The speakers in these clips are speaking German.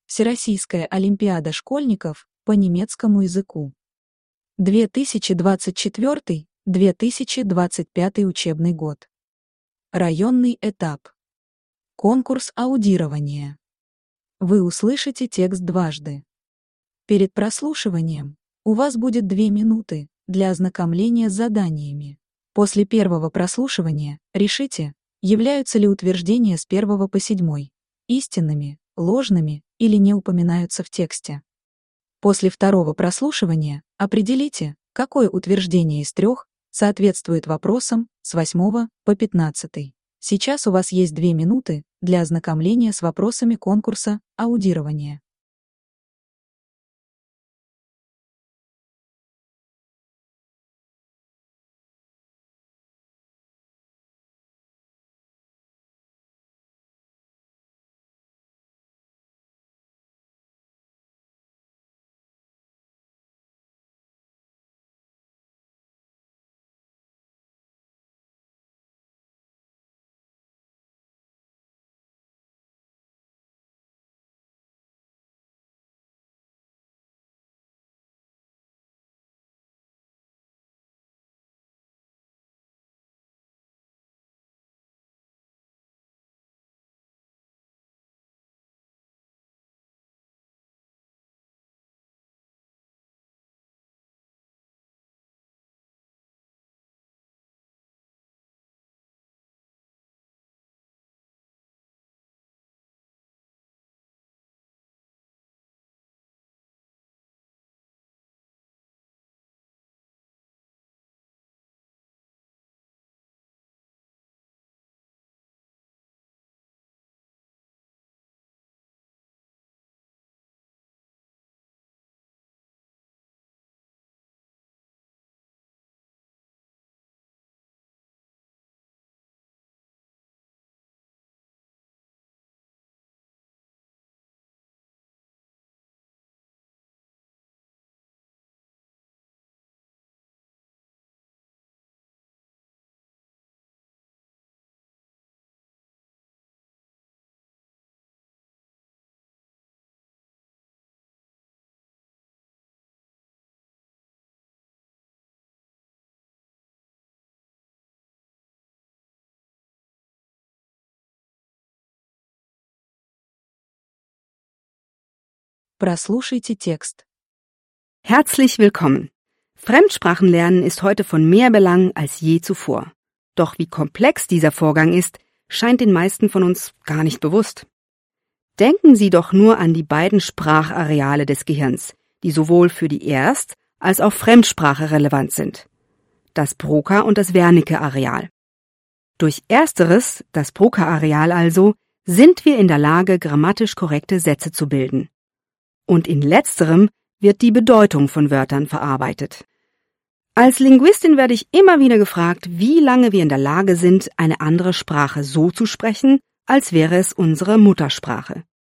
Всероссийская олимпиада школьников по немецкому языку. 2024-2025 учебный год. Районный этап. Конкурс аудирования. Вы услышите текст дважды. Перед прослушиванием у вас будет 2 минуты для ознакомления с заданиями. После первого прослушивания решите, являются ли утверждения с 1 по 7 истинными, ложными или не упоминаются в тексте. После второго прослушивания определите, какое утверждение из 3 соответствует вопросам с 8 по 15. Сейчас у вас есть 2 минуты для ознакомления с вопросами конкурса аудирования. Прослушайте текст. Herzlich willkommen. Fremdsprachenlernen ist heute von mehr Belang als je zuvor. Doch wie komplex dieser Vorgang ist, scheint den meisten von uns gar nicht bewusst. Denken Sie doch nur an die beiden Sprachareale des Gehirns, die sowohl für die Erst- als auch Fremdsprache relevant sind. Das Broca- und das Wernicke-Areal. Durch ersteres, das Broca-Areal also, sind wir in der Lage, grammatisch korrekte Sätze zu bilden. Und in letzterem wird die Bedeutung von Wörtern verarbeitet. Als Linguistin werde ich immer wieder gefragt, wie lange wir in der Lage sind, eine andere Sprache so zu sprechen, als wäre es unsere Muttersprache.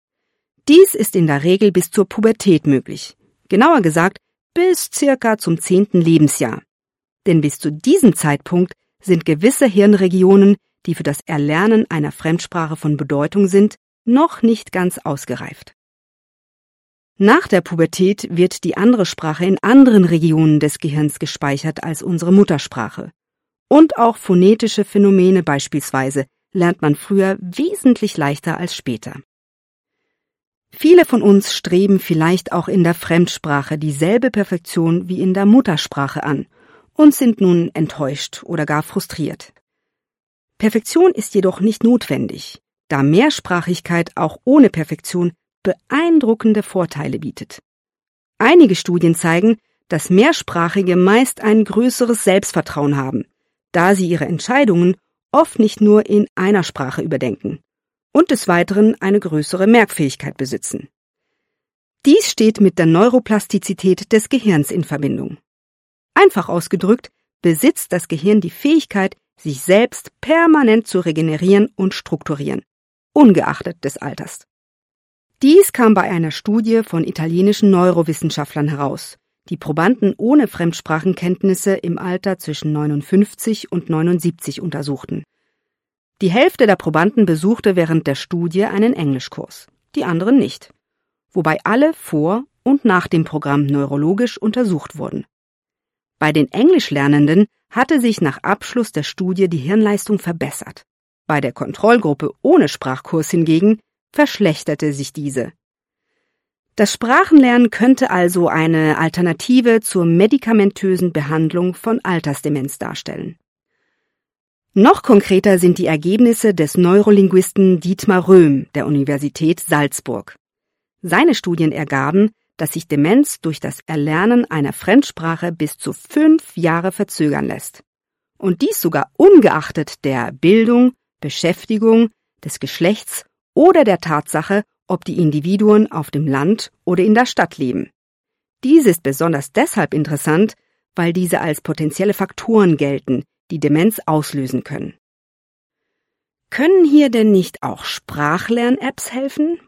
Dies ist in der Regel bis zur Pubertät möglich. Genauer gesagt, bis circa zum 10. Lebensjahr. Denn bis zu diesem Zeitpunkt sind gewisse Hirnregionen, die für das Erlernen einer Fremdsprache von Bedeutung sind, noch nicht ganz ausgereift. Nach der Pubertät wird die andere Sprache in anderen Regionen des Gehirns gespeichert als unsere Muttersprache. Und auch phonetische Phänomene beispielsweise lernt man früher wesentlich leichter als später. Viele von uns streben vielleicht auch in der Fremdsprache dieselbe Perfektion wie in der Muttersprache an und sind nun enttäuscht oder gar frustriert. Perfektion ist jedoch nicht notwendig, da Mehrsprachigkeit auch ohne Perfektion beeindruckende Vorteile bietet. Einige Studien zeigen, dass Mehrsprachige meist ein größeres Selbstvertrauen haben, da sie ihre Entscheidungen oft nicht nur in einer Sprache überdenken und des Weiteren eine größere Merkfähigkeit besitzen. Dies steht mit der Neuroplastizität des Gehirns in Verbindung. Einfach ausgedrückt, besitzt das Gehirn die Fähigkeit, sich selbst permanent zu regenerieren und strukturieren, ungeachtet des Alters. Dies kam bei einer Studie von italienischen Neurowissenschaftlern heraus, die Probanden ohne Fremdsprachenkenntnisse im Alter zwischen 59 und 79 untersuchten. Die Hälfte der Probanden besuchte während der Studie einen Englischkurs, die anderen nicht. wobei alle vor und nach dem Programm neurologisch untersucht wurden. Bei den Englischlernenden hatte sich nach Abschluss der Studie die Hirnleistung verbessert. Bei der Kontrollgruppe ohne Sprachkurs hingegen verschlechterte sich diese. Das Sprachenlernen könnte also eine Alternative zur medikamentösen Behandlung von Altersdemenz darstellen. Noch konkreter sind die Ergebnisse des Neurolinguisten Dietmar Röhm der Universität Salzburg. Seine Studien ergaben, dass sich Demenz durch das Erlernen einer Fremdsprache bis zu 5 Jahre verzögern lässt. Und dies sogar ungeachtet der Bildung, Beschäftigung, des Geschlechts oder der Tatsache, ob die Individuen auf dem Land oder in der Stadt leben. Dies ist besonders deshalb interessant, weil diese als potenzielle Faktoren gelten, die Demenz auslösen können. Können hier denn nicht auch Sprachlern-Apps helfen?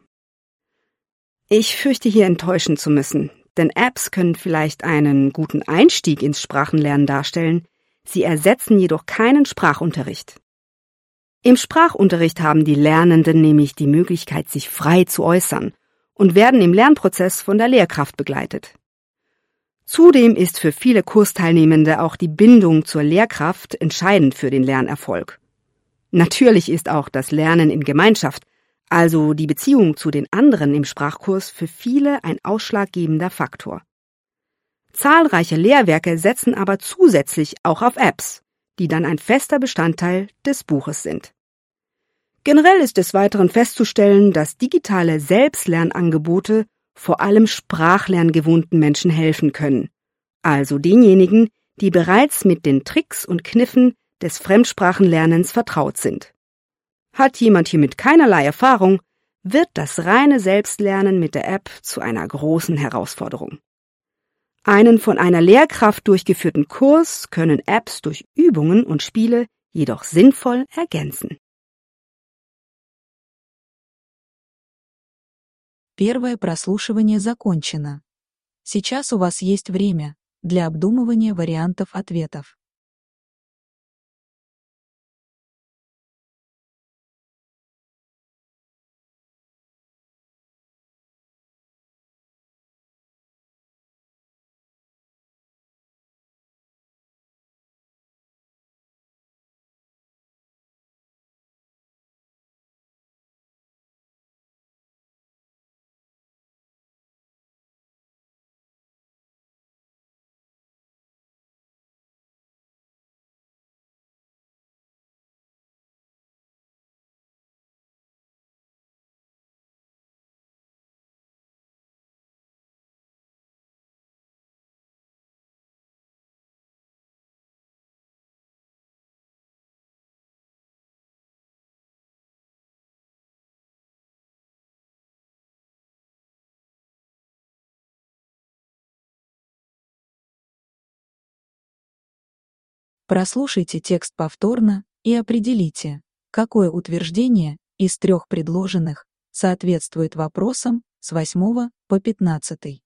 Ich fürchte, hier enttäuschen zu müssen, denn Apps können vielleicht einen guten Einstieg ins Sprachenlernen darstellen, sie ersetzen jedoch keinen Sprachunterricht. Im Sprachunterricht haben die Lernenden nämlich die Möglichkeit, sich frei zu äußern und werden im Lernprozess von der Lehrkraft begleitet. Zudem ist für viele Kursteilnehmende auch die Bindung zur Lehrkraft entscheidend für den Lernerfolg. Natürlich ist auch das Lernen in Gemeinschaft, also die Beziehung zu den anderen im Sprachkurs, für viele ein ausschlaggebender Faktor. Zahlreiche Lehrwerke setzen aber zusätzlich auch auf Apps, die dann ein fester Bestandteil des Buches sind. Generell ist des Weiteren festzustellen, dass digitale Selbstlernangebote vor allem sprachlerngewohnten Menschen helfen können, also denjenigen, die bereits mit den Tricks und Kniffen des Fremdsprachenlernens vertraut sind. Hat jemand hiermit keinerlei Erfahrung, wird das reine Selbstlernen mit der App zu einer großen Herausforderung. Einen von einer Lehrkraft durchgeführten Kurs können Apps durch Übungen und Spiele jedoch sinnvoll ergänzen. Первое прослушивание закончено. Сейчас у вас есть время для обдумывания вариантов ответов. Прослушайте текст повторно и определите, какое утверждение из 3 предложенных соответствует вопросам с 8 по 15.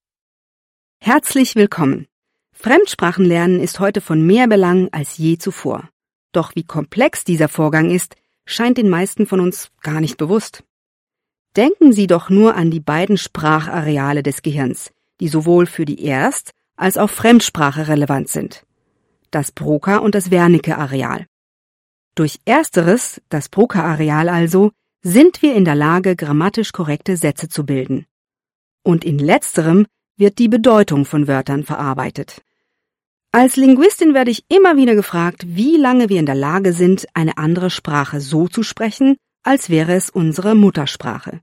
Herzlich willkommen. Fremdsprachenlernen ist heute von mehr Belang als je zuvor. Doch wie komplex dieser Vorgang ist, scheint den meisten von uns gar nicht bewusst. Denken Sie doch nur an die beiden Sprachareale des Gehirns, die sowohl für die Erst- als auch Fremdsprache relevant sind. Das Broca- und das Wernicke-Areal. Durch ersteres, das Broca-Areal also, sind wir in der Lage, grammatisch korrekte Sätze zu bilden. Und in letzterem wird die Bedeutung von Wörtern verarbeitet. Als Linguistin werde ich immer wieder gefragt, wie lange wir in der Lage sind, eine andere Sprache so zu sprechen, als wäre es unsere Muttersprache.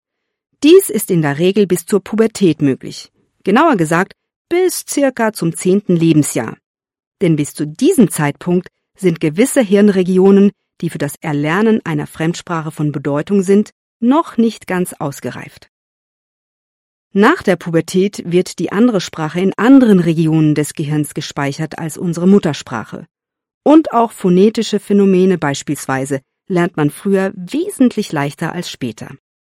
Dies ist in der Regel bis zur Pubertät möglich. Genauer gesagt, bis circa zum 10. Lebensjahr. Denn bis zu diesem Zeitpunkt sind gewisse Hirnregionen, die für das Erlernen einer Fremdsprache von Bedeutung sind, noch nicht ganz ausgereift. Nach der Pubertät wird die andere Sprache in anderen Regionen des Gehirns gespeichert als unsere Muttersprache. Und auch phonetische Phänomene beispielsweise lernt man früher wesentlich leichter als später.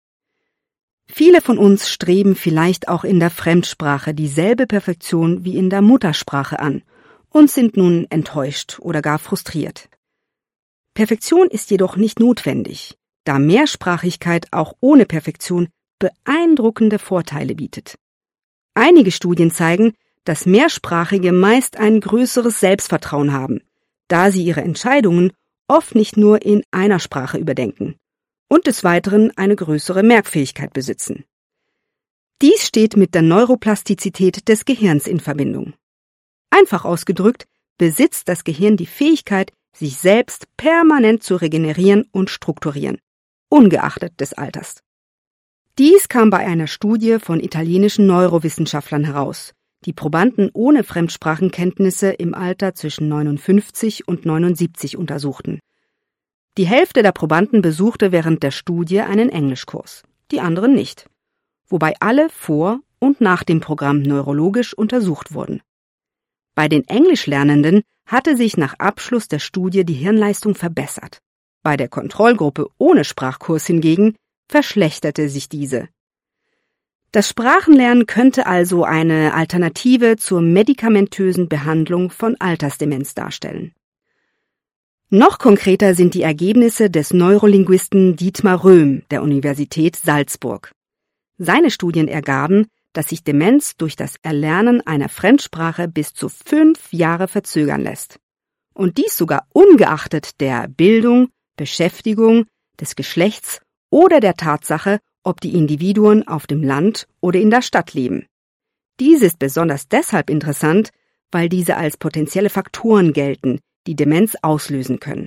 Viele von uns streben vielleicht auch in der Fremdsprache dieselbe Perfektion wie in der Muttersprache an und sind nun enttäuscht oder gar frustriert. Perfektion ist jedoch nicht notwendig, da Mehrsprachigkeit auch ohne Perfektion beeindruckende Vorteile bietet. Einige Studien zeigen, dass Mehrsprachige meist ein größeres Selbstvertrauen haben, da sie ihre Entscheidungen oft nicht nur in einer Sprache überdenken und des Weiteren eine größere Merkfähigkeit besitzen. Dies steht mit der Neuroplastizität des Gehirns in Verbindung. Einfach ausgedrückt, besitzt das Gehirn die Fähigkeit, sich selbst permanent zu regenerieren und strukturieren, ungeachtet des Alters. Dies kam bei einer Studie von italienischen Neurowissenschaftlern heraus, die Probanden ohne Fremdsprachenkenntnisse im Alter zwischen 59 und 79 untersuchten. Die Hälfte der Probanden besuchte während der Studie einen Englischkurs, die anderen nicht, wobei alle vor und nach dem Programm neurologisch untersucht wurden. Bei den Englischlernenden hatte sich nach Abschluss der Studie die Hirnleistung verbessert. Bei der Kontrollgruppe ohne Sprachkurs hingegen verschlechterte sich diese. Das Sprachenlernen könnte also eine Alternative zur medikamentösen Behandlung von Altersdemenz darstellen. Noch konkreter sind die Ergebnisse des Neurolinguisten Dietmar Röhm der Universität Salzburg. Seine Studien ergaben, dass sich Demenz durch das Erlernen einer Fremdsprache bis zu 5 Jahre verzögern lässt. Und dies sogar ungeachtet der Bildung, Beschäftigung, des Geschlechts oder der Tatsache, ob die Individuen auf dem Land oder in der Stadt leben. Dies ist besonders deshalb interessant, weil diese als potenzielle Faktoren gelten, die Demenz auslösen können.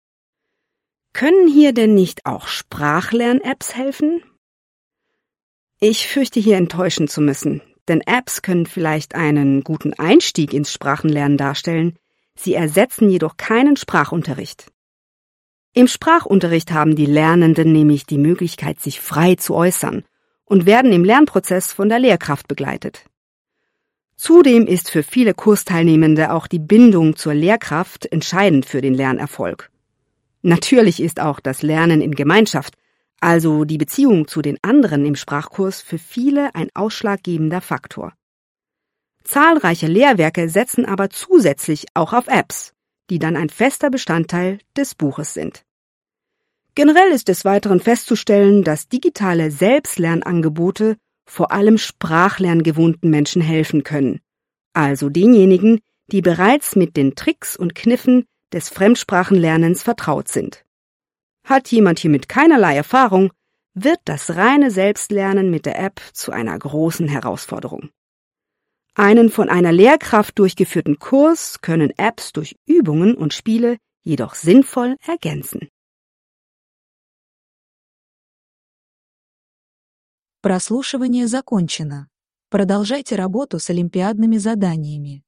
Können hier denn nicht auch Sprachlern-Apps helfen? Ich fürchte, hier enttäuschen zu müssen, denn Apps können vielleicht einen guten Einstieg ins Sprachenlernen darstellen, sie ersetzen jedoch keinen Sprachunterricht. Im Sprachunterricht haben die Lernenden nämlich die Möglichkeit, sich frei zu äußern und werden im Lernprozess von der Lehrkraft begleitet. Zudem ist für viele Kursteilnehmende auch die Bindung zur Lehrkraft entscheidend für den Lernerfolg. Natürlich ist auch das Lernen in Gemeinschaft, also die Beziehung zu den anderen im Sprachkurs, für viele ein ausschlaggebender Faktor. Zahlreiche Lehrwerke setzen aber zusätzlich auch auf Apps, die dann ein fester Bestandteil des Buches sind. Generell ist des Weiteren festzustellen, dass digitale Selbstlernangebote vor allem sprachlerngewohnten Menschen helfen können, also denjenigen, die bereits mit den Tricks und Kniffen des Fremdsprachenlernens vertraut sind. Hat jemand hiermit keinerlei Erfahrung, wird das reine Selbstlernen mit der App zu einer großen Herausforderung. Einen von einer Lehrkraft durchgeführten Kurs können Apps durch Übungen und Spiele jedoch sinnvoll ergänzen. Прослушивание закончено. Продолжайте работу с олимпиадными заданиями.